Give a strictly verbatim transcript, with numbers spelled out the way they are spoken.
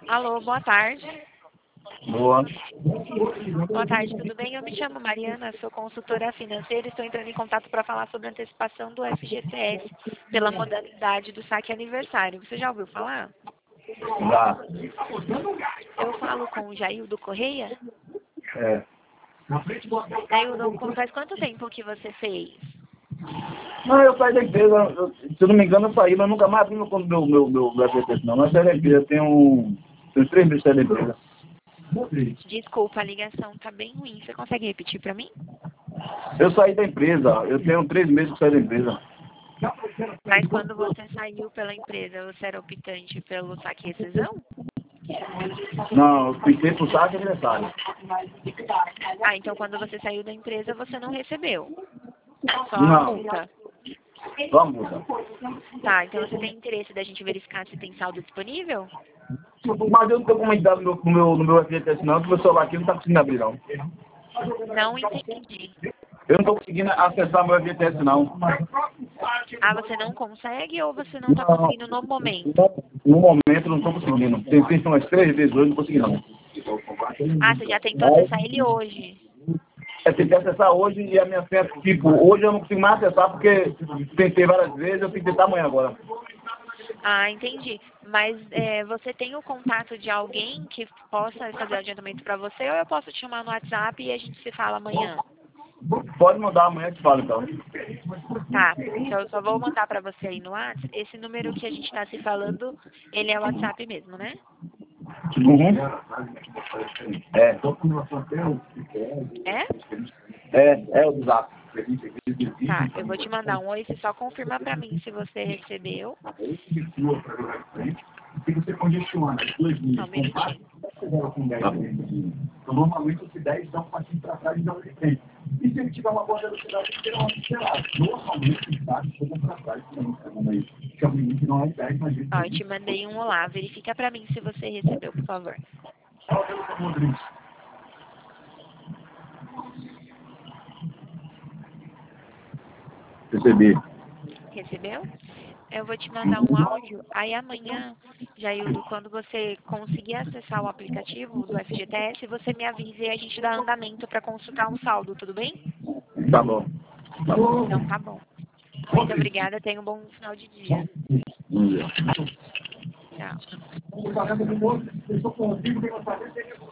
Alô, boa tarde. Boa. Boa tarde, tudo bem? Eu me chamo Mariana, sou consultora financeira e estou entrando em contato para falar sobre a antecipação do F G T S pela modalidade do saque aniversário. Você já ouviu falar? Já. Eu falo com o Jaildo Correia. É. Jaildo, faz quanto tempo que você fez? Não, eu saí da empresa, eu, se eu não me engano eu saí, mas nunca mais vi meu, meu, meu, meu, meu F G T S não. Mas saí da empresa, eu tenho, um, tenho três meses de sair da empresa. Desculpa, a ligação tá bem ruim. Você consegue repetir para mim? Eu saí da empresa, eu tenho três meses que saí da empresa. Mas quando você saiu pela empresa, você era optante pelo saque e rescisão? Não, eu pensei pro saque aniversário. Ah, então quando você saiu da empresa, você não recebeu. Só a Não. multa. Vamos, muda. Tá, então você tem interesse da gente verificar se tem saldo disponível? Mas eu não tenho como entrar no meu, no meu, no meu F G T S não, porque o meu celular aqui não tá conseguindo abrir não. Não entendi. Eu não tô conseguindo acessar meu F G T S não. Ah, você não consegue ou você não está conseguindo no momento? No momento não tô conseguindo. Tentei umas três vezes hoje, não consegui não. Ah, você já tentou acessar ele hoje. Eu tentei acessar hoje e a minha senha, tipo, hoje eu não consigo mais acessar porque tentei várias vezes, eu tenho que tentar amanhã agora. Ah, entendi. Mas é, você tem o contato de alguém que possa fazer o adiantamento para você ou eu posso te chamar no WhatsApp e a gente se fala amanhã? Pode mandar amanhã que fala então. Tá, então eu só vou mandar para você aí no WhatsApp. Esse número que a gente está se falando, ele é o WhatsApp mesmo, né? Uhum. É. É? É, é o zap. Tá, eu vou te mandar um oi, você só confirma para mim se você recebeu. Se você congestiona as duas Só um linhas minutinho. compactas, com dez então normalmente esse dez dá um passinho para trás e dá um frente. E se ele tiver uma boa velocidade, ele terá uma acelerada. Normalmente os dados chegam para trás também, segundo aí. Que é o limite não é dez, mas Ó, eu te mandei um olá, verifica para mim se você recebeu, por favor. Recebi. Recebeu? Eu vou te mandar um áudio, aí amanhã, Jaildo, quando você conseguir acessar o aplicativo do F G T S, você me avisa e a gente dá andamento para consultar um saldo, tudo bem? Tá bom. Tá bom. Então tá bom. Muito obrigada, tenha um bom final de dia. Vamos ver. Tchau.